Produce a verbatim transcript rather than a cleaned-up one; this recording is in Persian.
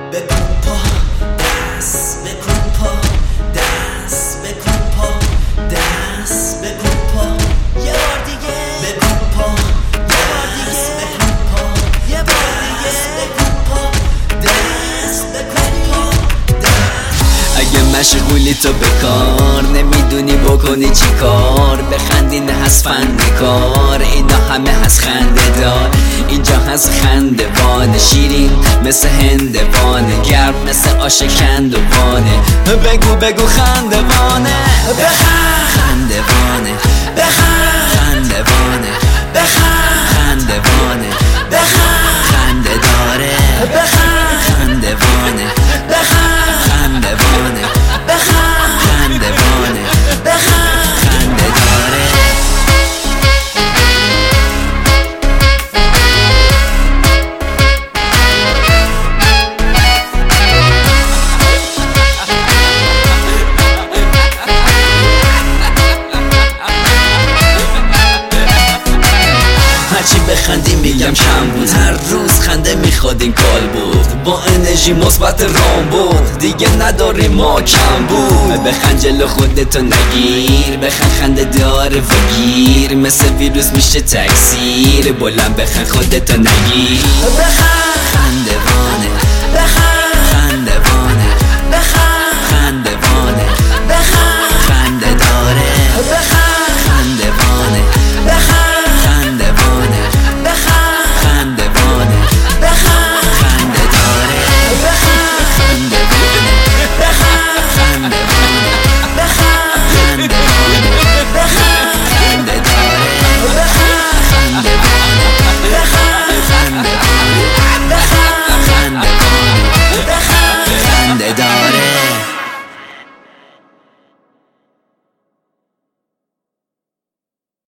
بکن پا دست بکن پا دست بکن پا دست بکن پا یه بار دیگه بکن پا یه بار دیگه بکن پا یه بار دیگه بکن پا دست بکن پا دست. اگه مشغولی تو بکار نمیدونی بکنی چی کار، بخندی نه از فن کار، اینا همه از خنده دار، اینجا هست خندوانه، شیرین مثل هندوانه، گرم مثل آش کندوانه، بگو بگو خندوانه، بخند خندوانه، بخند خندوانه، بخند خندوانه، بخند خنده داره، بخند خندوانه، بخند خندوانه، بخند خندوانه، بخند خنده داره. هرچی بخندی میگم کم بود، هر روز خنده میخواد این کال بود، با انرژی مثبت رام بود، دیگه نداری ما کم بود. بخند جلو خودتو نگیر، بخند خنده داره و گیر، مثل ویروس میشه تکثیر، بلند بخند خودتو نگیر، بخند خنده